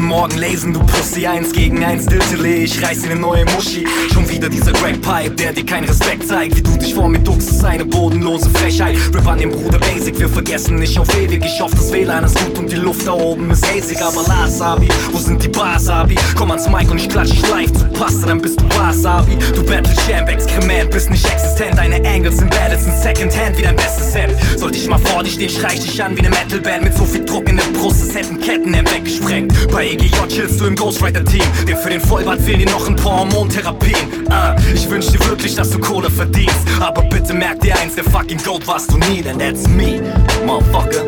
Morgen lesen, du Pussy, 1 gegen 1 Diltele, ich reiß dir ne neue Muschi. Schon wieder dieser Crackpipe, der dir keinen Respekt zeigt. Wie du dich vor mir duckst, ist eine bodenlose Frechheit. Rip an den Bruder Basic, wir vergessen nicht auf ewig. Ich hoffe, das WLAN ist gut und die Luft da oben ist hazig. Aber Lasabi, wo sind die Basabi? Komm ans Mic und ich klatsch dich live zu Pasta, dann bist du Wasabi. Du Battle Champ, Exkrement, bist nicht existent. Deine Angles sind bad, sind Secondhand wie dein bestes Set. Sollte ich mal vor dich stehen, schrei ich dich an wie ne Metalband. Mit so viel Druck in der Brust, es hätten Kettenhemd weggesprengt. Bei EGJ chillst du im Ghostwriter-Team, denn für den Vollbart fehlen dir noch ein paar Hormontherapien. Ich wünsch dir wirklich, dass du Kohle verdienst, aber bitte merk dir eins, der fucking Goat warst du nie, denn that's me, motherfucker.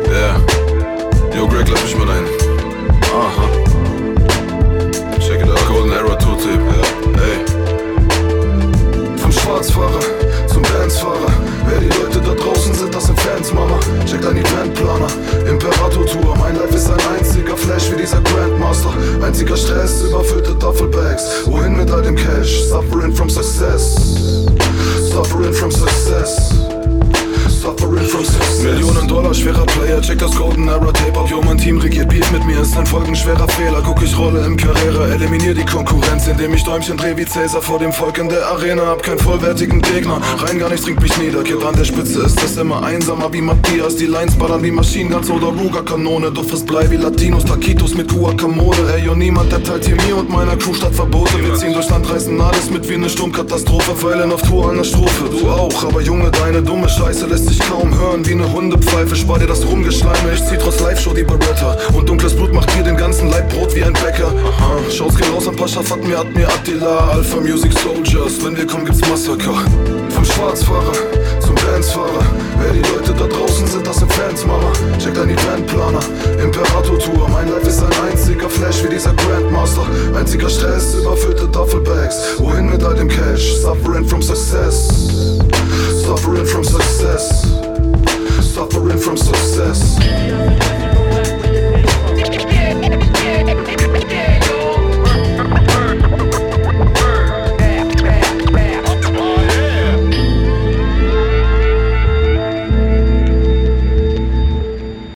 Yo Greg, lass mich mal rein. Aha. Check it out. Golden Era Tour-Tape, ey. Vom Schwarzfahrer zum Bandsfahrer. Wer die Leute da draußen sind, das sind Fans, Mama. Check dein Eventplaner. Imperator-Tour. Mein Life ist ein einziger Flash wie dieser Grandmaster. Einziger Stress, überfüllte Duffelbags. Wohin mit all dem Cash? Suffering from success. Suffering from success. Suffering from success. Millionen Dollar, schwerer Player, check das Golden Era Tape ab. Yo, mein Team regiert Beef mit mir, ist ein folgenschwerer Fehler. Guck, ich rolle im Carrera, eliminier die Konkurrenz, indem ich Däumchen dreh wie Cäsar vor dem Volk in der Arena. Hab keinen vollwertigen Gegner, rein gar nichts bringt mich nieder. Kid an der Spitze ist es immer einsamer wie Matthias. Die Lines ballern wie Machine Guns oder Ruger-Kanone. Du frisst Blei wie Latinos, Taquitos mit Guacamole. Ey, yo, niemand erteilt hier mir und meiner Crew statt Verbote. Wir ziehen durch Land, reißen alles mit wie ne Sturmkatastrophe. Feilen auf Tour an der Strophe, du auch. Aber Junge, deine dumme Scheiße lässt sich kaum hören wie ne Hundepfeife. Spar dir das Rumgeschleime, ich zieh trotz Live-Show die Beretta. Und dunkles Blut macht dir den ganzen Leib Brot wie ein Bäcker. Shows gehen raus an Pascha, fuck mir Attila. Alpha Music Soldiers, wenn wir kommen gibt's Massaker. Vom Schwarzfahrer zum Bandsfahrer. Wer die Leute da draußen sind, das sind Fans, Mama. Check dein Eventplaner. Imperator-Tour. Mein Life ist ein einziger Flash wie dieser Grandmaster. Einziger Stress, überfüllte Duffelbags. Wohin mit all dem Cash? Suffering from success. Suffering from success. Suffering from success.